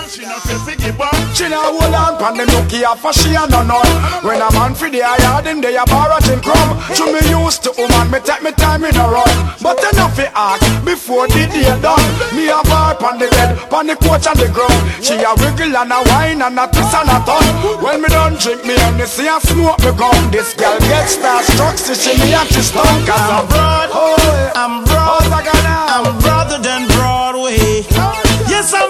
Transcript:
She not feel figgy bum. She not hold on pan the Nokia for she and no none. When a man for the yard him they a borrow him crumb. To me used to woman, me take me time in a run. But enough fi ask before the day done. Me a bar pan the bed, pan the couch and the ground. She a wiggle and a wine and a twist and a turn. When me done drink me and me see and smoke me gum. This girl gets starstruck, see me and she stunk. Cause I'm broad, I'm broad, I'm broader than Broadway. Yes, I'm